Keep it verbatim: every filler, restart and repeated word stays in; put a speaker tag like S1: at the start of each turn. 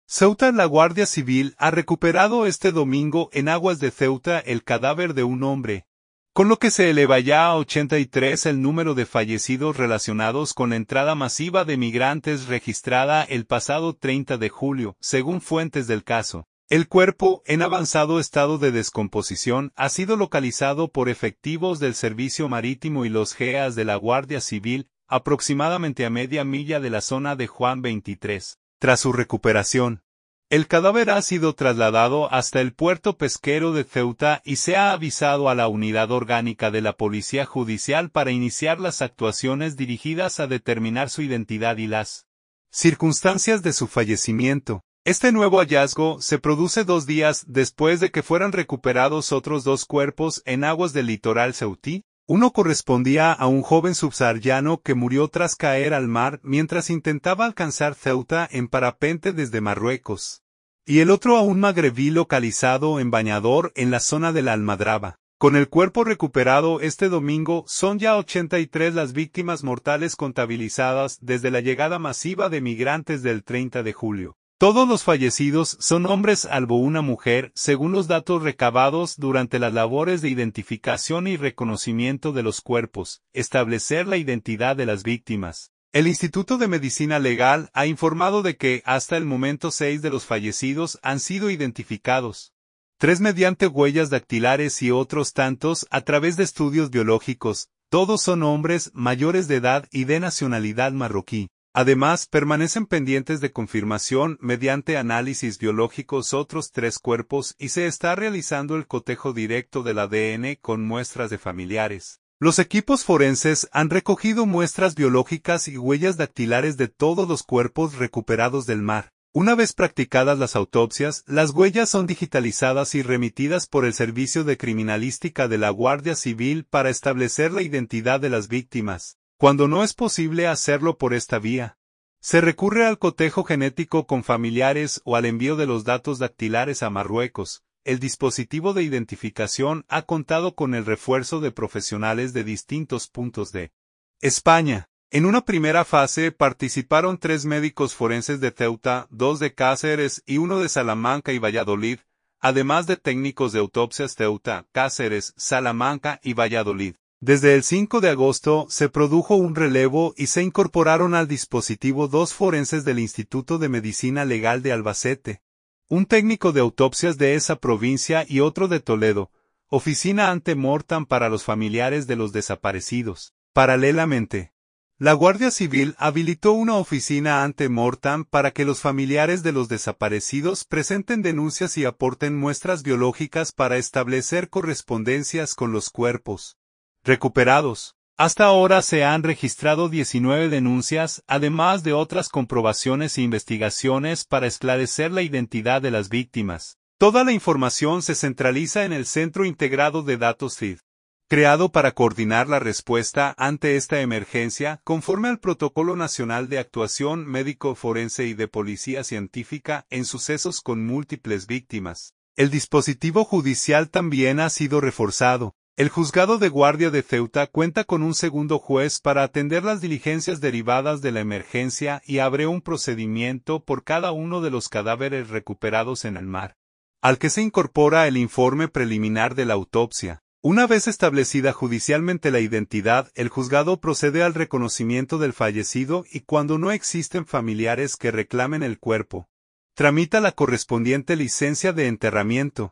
S1: Ceuta. La Guardia Civil ha recuperado este domingo en aguas de Ceuta el cadáver de un hombre, con lo que se eleva ya a ochenta y tres el número de fallecidos relacionados con la entrada masiva de migrantes registrada el pasado treinta de julio, según fuentes del caso. El cuerpo, en avanzado estado de descomposición, ha sido localizado por efectivos del Servicio Marítimo y los G E A S de la Guardia Civil, aproximadamente a media milla de la zona de Juan veintitrés. Tras su recuperación, el cadáver ha sido trasladado hasta el puerto pesquero de Ceuta y se ha avisado a la unidad orgánica de la Policía Judicial para iniciar las actuaciones dirigidas a determinar su identidad y las circunstancias de su fallecimiento. Este nuevo hallazgo se produce dos días después de que fueran recuperados otros dos cuerpos en aguas del litoral ceutí. Uno correspondía a un joven subsahariano que murió tras caer al mar mientras intentaba alcanzar Ceuta en parapente desde Marruecos, y el otro a un magrebí localizado en bañador en la zona de la Almadraba. Con el cuerpo recuperado este domingo, son ya ochenta y tres las víctimas mortales contabilizadas desde la llegada masiva de migrantes del treinta de julio. Todos los fallecidos son hombres salvo una mujer, según los datos recabados durante las labores de identificación y reconocimiento de los cuerpos, establecer la identidad de las víctimas. El Instituto de Medicina Legal ha informado de que, hasta el momento, seis de los fallecidos han sido identificados. Tres mediante huellas dactilares y otros tantos a través de estudios biológicos. Todos son hombres mayores de edad y de nacionalidad marroquí. Además, permanecen pendientes de confirmación mediante análisis biológicos otros tres cuerpos y se está realizando el cotejo directo del A D N con muestras de familiares. Los equipos forenses han recogido muestras biológicas y huellas dactilares de todos los cuerpos recuperados del mar. Una vez practicadas las autopsias, las huellas son digitalizadas y remitidas por el Servicio de Criminalística de la Guardia Civil para establecer la identidad de las víctimas. Cuando no es posible hacerlo por esta vía, se recurre al cotejo genético con familiares o al envío de los datos dactilares a Marruecos. El dispositivo de identificación ha contado con el refuerzo de profesionales de distintos puntos de España. En una primera fase participaron tres médicos forenses de Ceuta, dos de Cáceres y uno de Salamanca y Valladolid, además de técnicos de autopsias Ceuta, Cáceres, Salamanca y Valladolid. Desde el cinco de agosto se produjo un relevo y se incorporaron al dispositivo dos forenses del Instituto de Medicina Legal de Albacete, un técnico de autopsias de esa provincia y otro de Toledo, oficina ante mortem para los familiares de los desaparecidos. Paralelamente, la Guardia Civil habilitó una oficina ante mortem para que los familiares de los desaparecidos presenten denuncias y aporten muestras biológicas para establecer correspondencias con los cuerpos recuperados. Hasta ahora se han registrado diecinueve denuncias, además de otras comprobaciones e investigaciones para esclarecer la identidad de las víctimas. Toda la información se centraliza en el Centro Integrado de Datos C I D, creado para coordinar la respuesta ante esta emergencia, conforme al Protocolo Nacional de Actuación Médico Forense y de Policía Científica en sucesos con múltiples víctimas. El dispositivo judicial también ha sido reforzado. El Juzgado de Guardia de Ceuta cuenta con un segundo juez para atender las diligencias derivadas de la emergencia y abre un procedimiento por cada uno de los cadáveres recuperados en el mar, al que se incorpora el informe preliminar de la autopsia. Una vez establecida judicialmente la identidad, el juzgado procede al reconocimiento del fallecido y cuando no existen familiares que reclamen el cuerpo, tramita la correspondiente licencia de enterramiento.